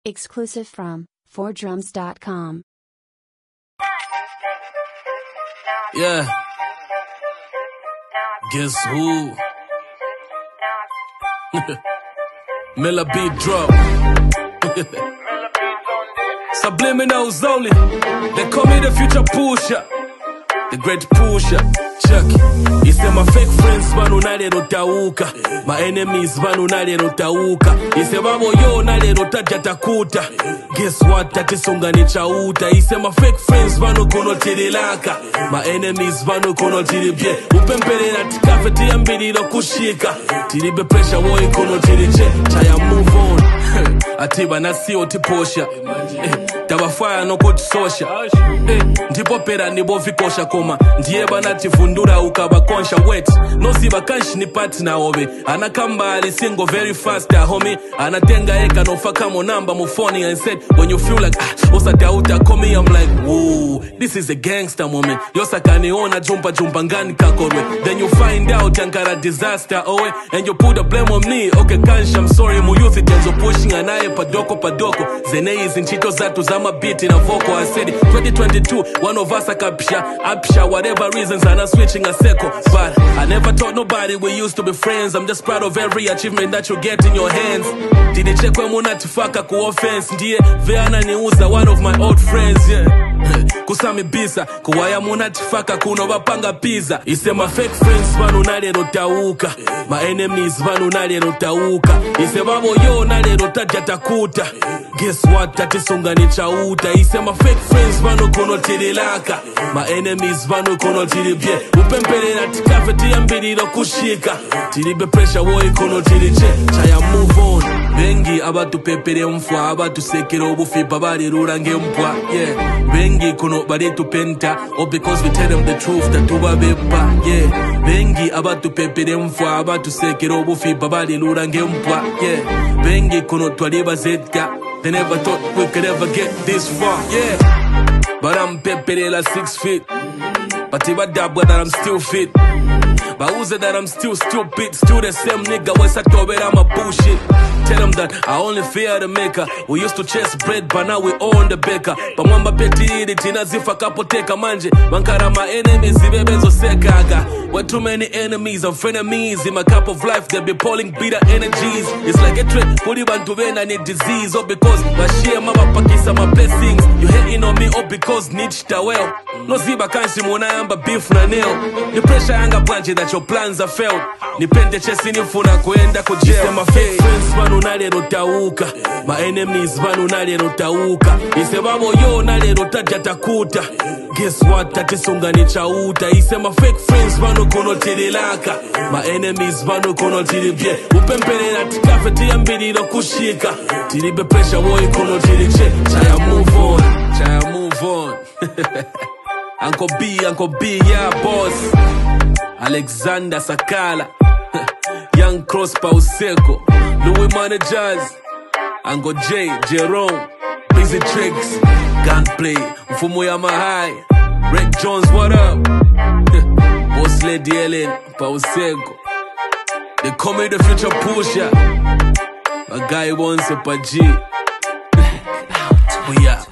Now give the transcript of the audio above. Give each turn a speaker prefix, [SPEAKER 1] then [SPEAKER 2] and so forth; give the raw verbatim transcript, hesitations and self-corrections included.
[SPEAKER 1] Exclusive from four drums dot com.
[SPEAKER 2] Yeah. Guess who? Miller beat drop. Subliminal Zoli. They call me the future pusher. The great pusher. Chuck. He said my fake friends vanu nalero tauka. My enemies vanu nalero tauka. He said babo yo nalero tajatakuta. Guess what? Tatisonga ni chauta. He said my fake friends vanu kono tirilaka. My enemies vanu kono tiribye. Upempele na tikafeti ya mbili no kushika. Tiribe pressure woi kono tiriche. Chaya move on. Atiba na siyo tiposha. Tabafaya no kutisosha. Ndipo pera nibo vikosha koma. Ndiye bana tifundura ukaba konsha wet. No siba kanshi ni partner obe. Anakamba alisingo very fast ya homie. Anatenga eka no faka mo number mo phone and said when you feel like ah osa dauta call me. I'm like whoa, this is a gangster moment. Yosa kaniona jumpa jumpa ngani kakorwe. Then you find out yankara disaster owe. And you put the blame on me. Okay kanshi I'm sorry mu youth itenzo pushing anaye padoko padoko. Zene izi nchito zatu zama beat in a vocal. I said twenty twenty-two one of us akapisha apisha whatever reasons and I'm switching a circle. But I never told nobody we used to be friends. I'm just proud of every achievement that you get in your hands. Didi chekwe muna tifaka ku offense. Ndiye veana ni uza one of my old friends, yeah. Kusami bisa kuwaya muna tifaka kuno wapanga pizza. Ise my fake friends vanu nalero tauka. My enemies vanu nalero tauka. Ise babo yo nalero tajatakuta. Guess what? Tatisonga ni chauta. Ise my fake friends vanu kono tirilaka. My enemies vanu kono tiribye. Upempele na tikafeti ya mbili no kushika. Tiribe pressure woi kono tiriche. Chaya move on. Bengi abatu pepere mfwa. Abatu sekero bufipa bari rurange mpwa. Yeah. Bengi kono bari tupenta. Oh because we tell them the truth that tuba bepa. Yeah. Bengi abatu pepere mfwa. Abatu sekero bufipa bari rurange mpwa. Yeah. Bengi kono twaliba zetka. They never thought we could ever get this far. Yeah. But I'm pepere la six feet. But if I dabba that I'm still fit. But who's it that I'm still stupid? Still the same nigga, what's I told I'm a bullshit. Tell them that I only fear the maker. We used to chase bread, but now we own the baker. But mwamba peti hidi tina zifa kapoteka manje. Mankara my enemies, zibebezo sekaga. With too many enemies and frenemies. In my cup of life, they be pulling bitter energies. It's like a trick, kuri bantu vena need disease. Or because bashia mama pakisa my blessings. You hating on me, or because nichta well. No ziba kanshi muna yamba beef na nail. The pressure yanga planche that your plans are failed. Nipende chesi nifuna kuenda kujeo. My fake friends vanu nalero tauka. My enemies vanu nalero tauka. Ise babo yo nalero tajatakuta. Guess what? Tatisonga ni chauta. Ise my fake friends vanu kono tirilaka. My enemies vanu kono tiribye. Upempele na tikafeti ya mbili no kushika. Tiribe pressure woi kono tiriche. Chaya move on. Chaya move on. Uncle B, Uncle B, yeah boss. Alexander Sakala. Young Cross Pauseko. Louis Managers. Uncle J, Jerome. Busy Tricks. Gunplay. Mfumo ya Mahai. Rick Jones, what up? Boss Lady Ellen Pauseko. They call me the future pusher. A guy wants a G. We are.